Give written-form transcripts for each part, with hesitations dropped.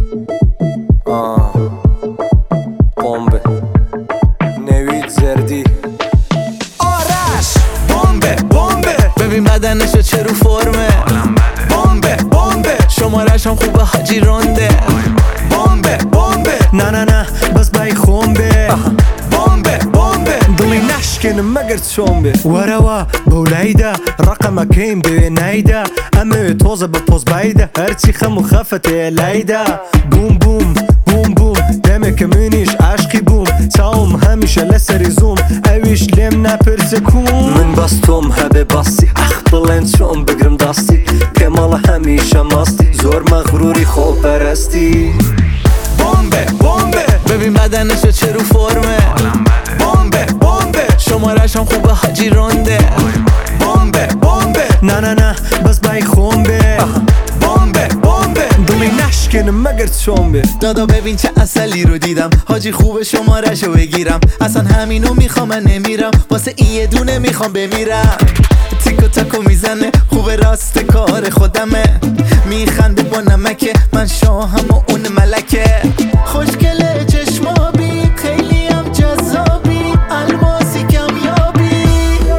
بمب نوید زردی آرش بمبه ببین بدنشو چه رو فرمه بمبه شمارش هم خوبه حاجی رونده بمبه نه بس بای خونبه بمبه دلی نشکن مگر چونبه وروا بولایده رقم کیم دوی نایده امه توزه به پوز بایده هرچی خم و خفته لایده بوم بوم بوم بوم دمه کمینیش عشقی بوم تاوم همیشه لسری زوم اویش لیم نپرسه کون من باستم هبه باستی اخ بلند شون بگرم داستی کمال همیشه ماستی زور مغروری خوب پرستی بمبه ببین بدنشو چه رو فرمه بمبه شمارش هم خوبه حاجی رونده بمبه نه بس بای خونبه بمبه دلی نشکن مگر چونبه دادا ببین چه اصلی رو دیدم حاجی خوبه شمارشو بگیرم اصلا همینو میخوام من نمیرم واسه این یه دونه میخوام بمیرم تیکو تاکو میزنه خوبه راست کار خودمه میخنده با نمکه من شاهم و اون ملکه خوشگله چشمابی خیلی هم جذابی الماسی کمیابی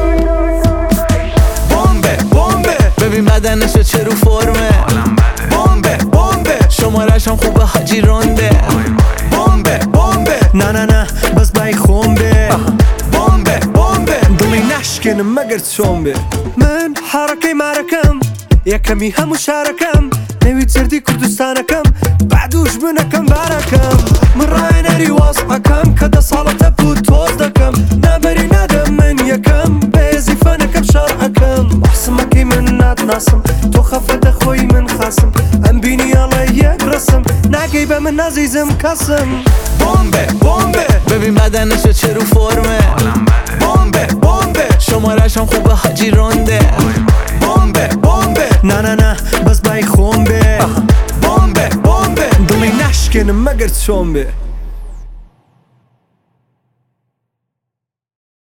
بمبه ببین بدنشو چه رو فرمه بمبه شمارش هم خوبه حاجی رونده بمبه نه بس بای خونبه بمبه دلی نشکن مگر چونبه من حرکه معرکم یکمی همو شارکم نوید زردی کردستانکم بعدوش بنکم بارکم من رای نری واسعکم که ده سالته بود توز دکم نبری ندم من یکم بزیفه نکم شرعکم بحسمکی من ندناسم تو خفت خوی من خاسم ام بینی علی یک رسم نگی به من عزیزم کسم بمبه ببین بدنشو چه رو فرمه بمبه شمارش هم خوبه حاجی رونده بمبه نه بس بای خونبه بمبه دلی نشکن مگر چونبه